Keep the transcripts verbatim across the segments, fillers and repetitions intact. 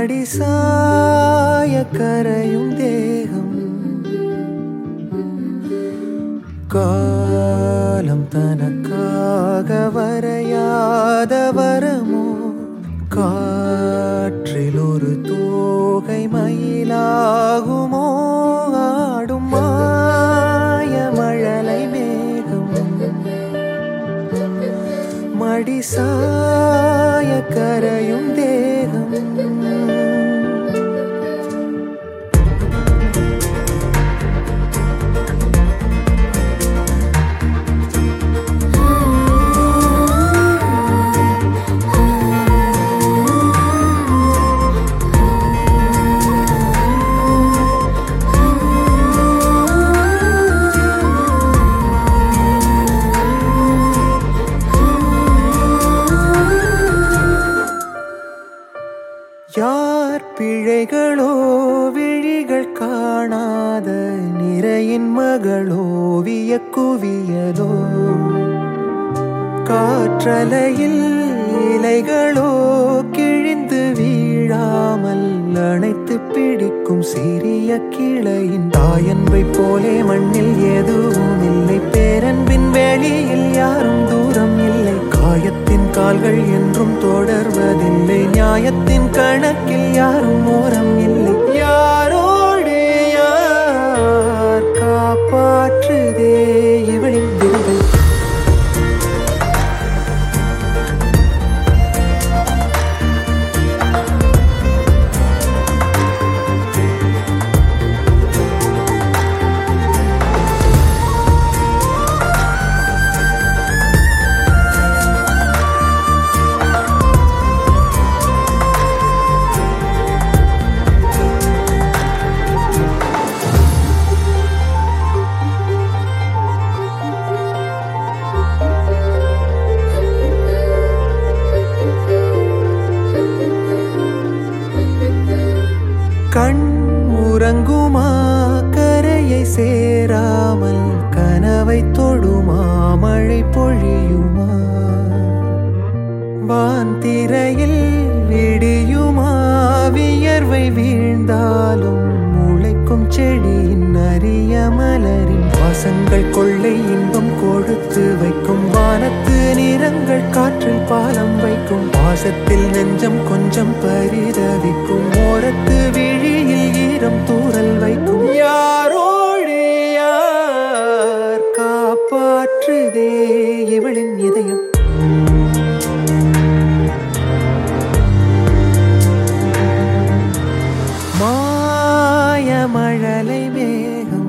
மடிசாய கரையும் தேகம் காலம் தனக்காக வரையாத வரமோ காற்றில் ஒரு தோகை மயிலாகுமோ ஆடும் மாய மழலை மேகம் மடிசாய கரையும் தேகம் யார் பிழைகளோ விழிகள் காணாத நிறையின் மகளோவிய குவியலோ காற்றலையில் இலைகளோ கிழிந்து வீழாமல் அணைத்து பிடிக்கும் சிறிய கிளையின் தாயன்பை போலே மண்ணில் எதுவும் இல்லை பேரன்பின் வேளியில் யாரும் தூரம் இல்லை காயத்தின் கால்கள் என்றும் தொடர்வதில்லை நியாயத்தின் கணக்கில் யாரும் ஓரம் இல்லை யாரோடு யார் காப்பாற்றுதே இவளின் விருதை கண் உறங்குமா கரையை சேராமல் கனவை தொடுமா மழை பொழியுமா வான்திரையில் விடியுமா வியர்வை வீழ்ந்தாலும் முளைக்கும் செடியின் அரிய மலரின் வாசங்கள் கொள்ளை இன்பம் கொடுத்து வைக்கும் வானத்து நிறங்கள் காற்றில் பாலம் வைக்கும் வாசத்தில் நெஞ்சம் கொஞ்சம் பரிதவிக்கும் ஓரத்து விழியில் ஈரம் தூரல் வைக்கும் யாரோடு யார் காப்பாற்றுதே இவளின் இதயம் மாய மழலை மேகம்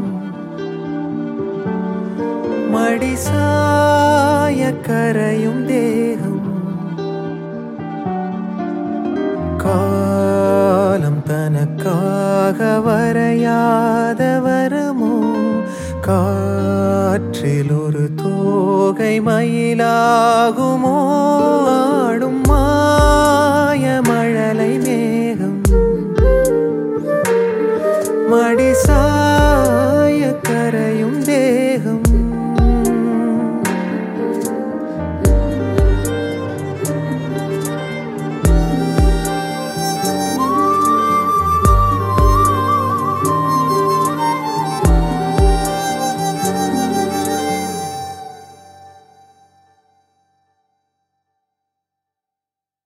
மடிசாய கரையும் தேகம் காலம் தனக்காக வரையாத வரமோ காற்றில் ஒரு தோகை மயிலாகுமோ ஆடும் மாய மழலை